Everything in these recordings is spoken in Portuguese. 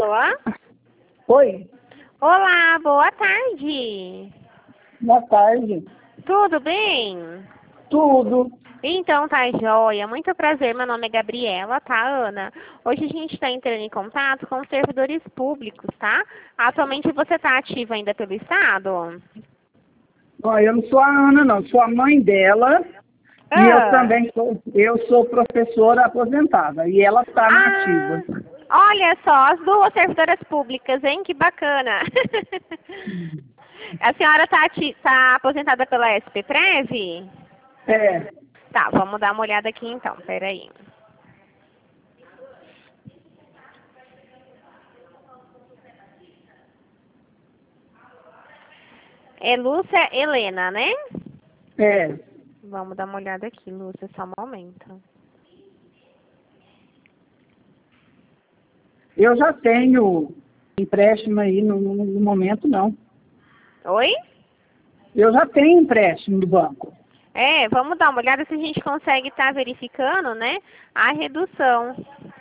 Alô? Oi, Olá, boa tarde. boa tarde. Tudo bem? Tudo. Então tá joia. Muito prazer, meu nome é Gabriela, tá, Ana? Hoje a gente está entrando em contato com os servidores públicos, tá? Atualmente você tá ativa ainda pelo Estado? Ó, eu não sou a Ana, não, sou a mãe dela. E eu Ah, também sou professora aposentada. E ela está na ah, ativa. olha só, as duas servidoras públicas, hein? Que bacana. A senhora tá aposentada pela SP-Prev? É, Tá, vamos dar uma olhada aqui então, peraí. É Lúcia Helena, né? é. Vamos dar uma olhada aqui, Lúcia, só um momento. Eu já tenho empréstimo aí no momento, não. Oi? Eu já tenho empréstimo do banco. É, vamos dar uma olhada se a gente consegue estar verificando, né, a redução.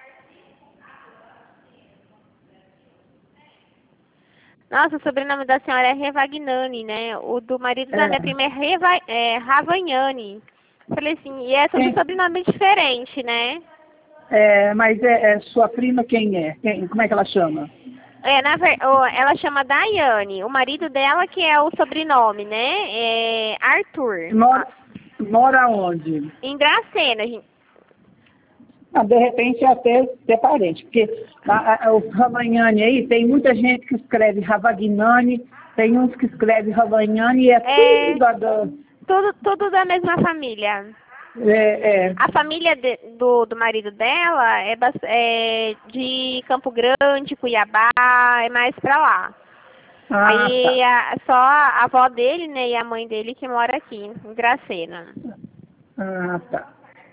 Nossa, o sobrenome da senhora é Revagnani, né? O do marido da minha prima É. é Ravagnani. Falei assim, e é tudo Quem, sobrenome diferente, né? mas sua prima quem é? Como é que ela chama? É, ela chama Daiane. O marido dela que é o sobrenome, né? É Arthur. Mora, mora onde? Em Dracena, gente. Ah, de repente é até ser parente, porque o Ravagnani aí, tem muita gente que escreve Ravagnani, tem uns que escrevem Ravagnani e é tudo É da tudo da mesma família. é, é. A família do marido dela é de Campo Grande, Cuiabá, é mais pra lá. Ah, tá. Aí só a avó dele, né, e a mãe dele que mora aqui, em Dracena. Ah, tá.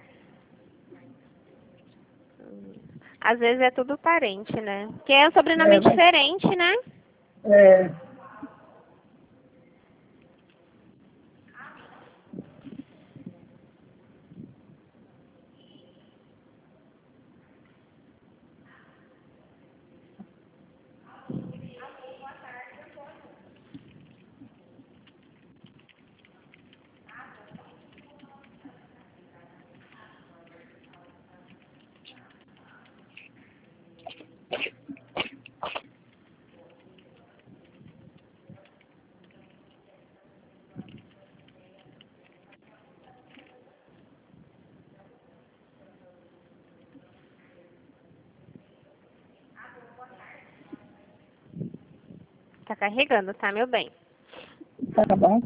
Às vezes é tudo parente, né? Porque é um sobrenome É, diferente, né? é, Tá carregando, tá, meu bem? tá bom.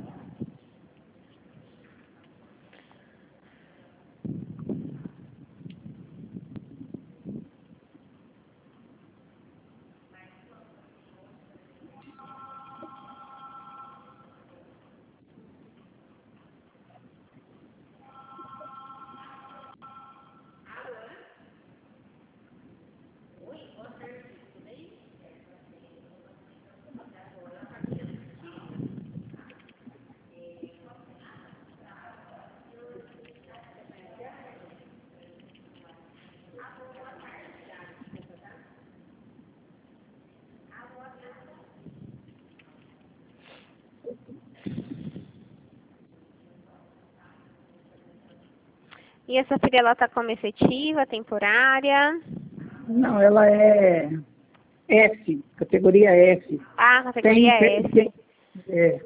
E essa filha, ela tá como efetiva, temporária? Não, ela é F, categoria F. Ah, Tem, categoria tem, S. é,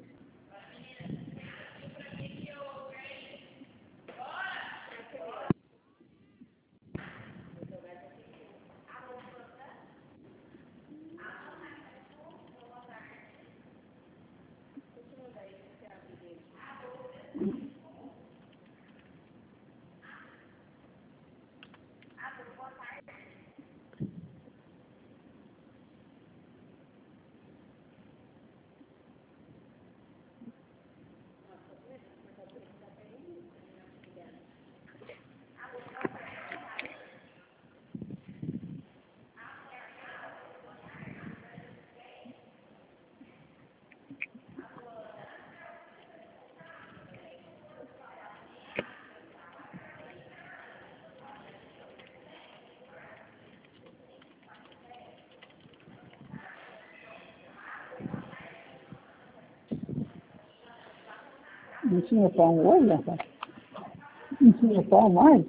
Não tinha pão hoje, rapaz? Não tinha pão mais?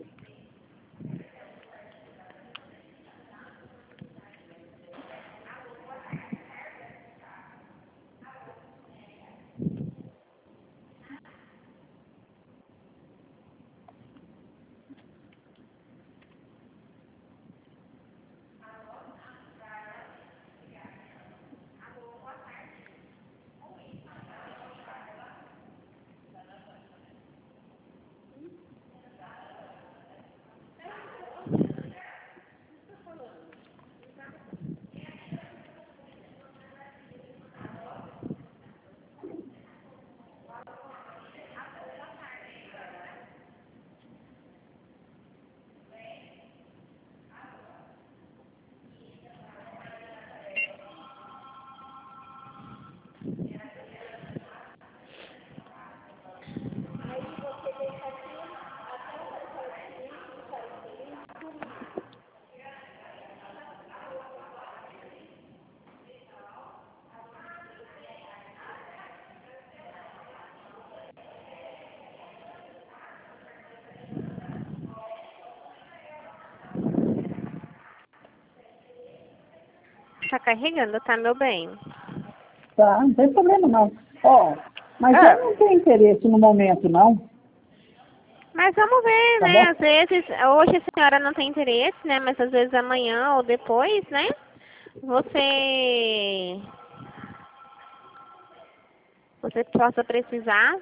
Tá carregando, tá, meu bem? Tá, não tem problema não. Ó, mas eu não tenho interesse no momento, não. Mas vamos ver, Tá né? bom? Às vezes, hoje a senhora não tem interesse, né? Mas às vezes amanhã ou depois, né? Você, você possa precisar.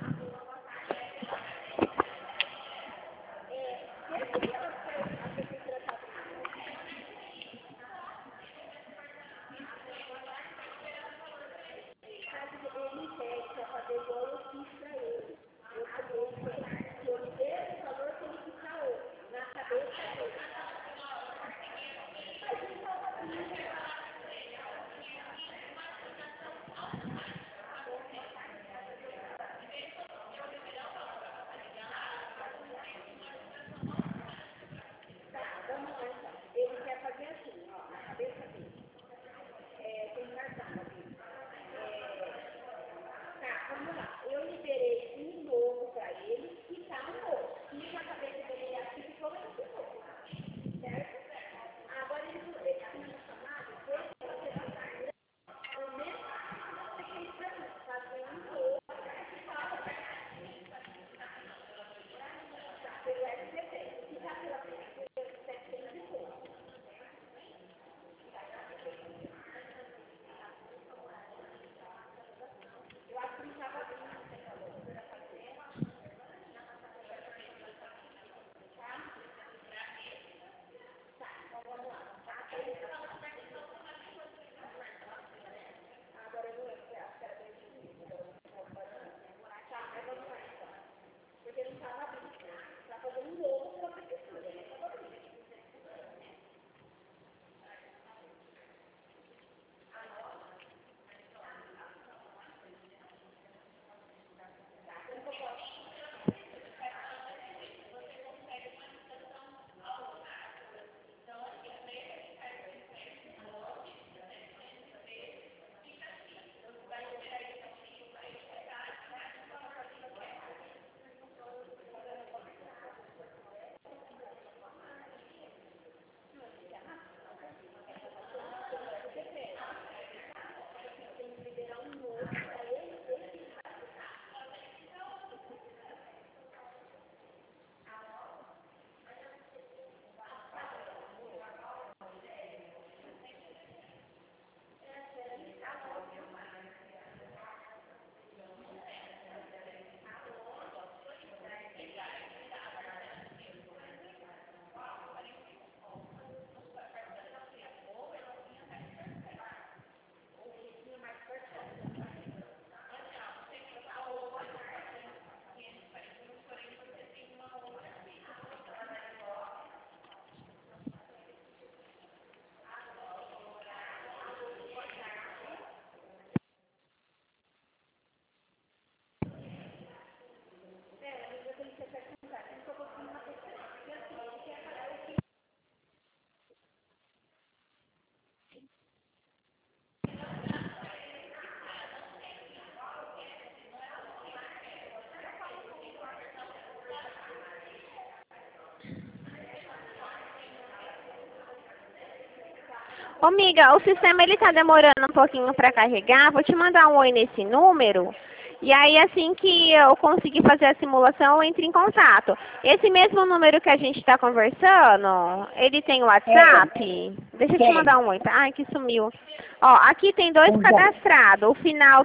Ô, amiga, o sistema ele tá demorando um pouquinho para carregar. Vou te mandar um oi nesse número. E aí, assim que eu conseguir fazer a simulação, eu entro em contato. Esse mesmo número que a gente está conversando, ele tem WhatsApp? Deixa eu te mandar um oi, tá? Ai, que sumiu. Ó, aqui tem dois cadastrados. O final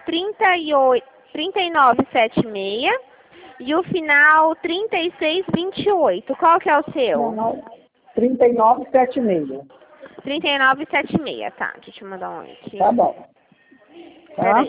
3976 e o final 3628. Qual que é o seu? 3976. 3976, tá. Deixa eu te mandar um oi aqui. Tá bom. Tá? Peraí.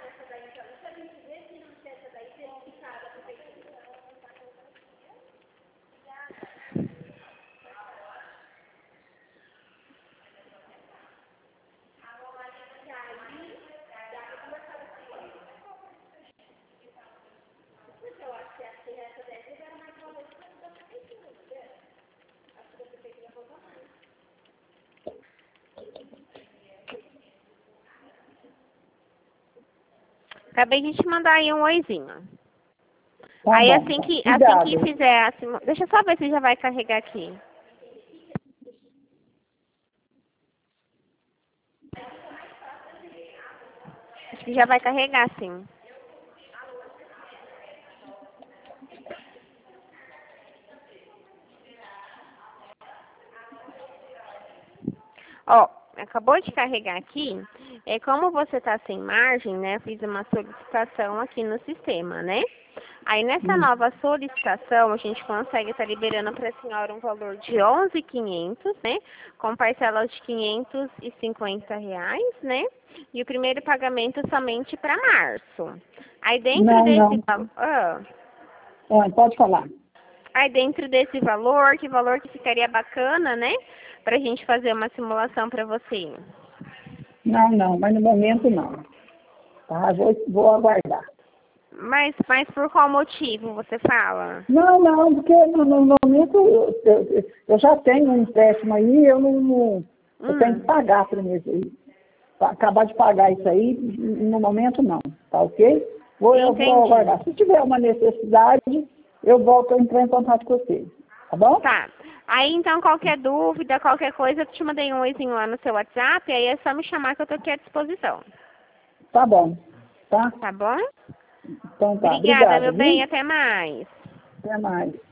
Acabei de te mandar aí um oizinho. Tá Aí bom. assim que Obrigado. fizer a simulação... Deixa eu só ver se já vai carregar aqui. Acho que já vai carregar, sim. Ó, acabou de carregar aqui. Como você está sem margem, né? Eu fiz uma solicitação aqui no sistema, né? Aí nessa nova solicitação, a gente consegue estar liberando para a senhora um valor de 11.500, né? Com parcelas de R$ 550, né? E o primeiro pagamento somente para março. Aí dentro desse valor... Pode falar. Aí dentro desse valor, que valor que ficaria bacana, né? Pra gente fazer uma simulação para você. Não, mas no momento não. Tá? Vou aguardar. Mas por qual motivo você fala? Não, porque no momento eu já tenho um empréstimo aí, eu tenho que pagar primeiro isso aí. Acabar de pagar isso aí, no momento não, tá ok? Eu vou aguardar. Se tiver uma necessidade, eu volto a entrar em contato com você, tá bom? Tá. Aí então qualquer dúvida, qualquer coisa, eu te mandei um oizinho lá no seu WhatsApp, aí é só me chamar que eu tô aqui à disposição. Tá bom, tá? Tá bom? Então tá, Obrigada, meu viu? bem, até mais. Até mais.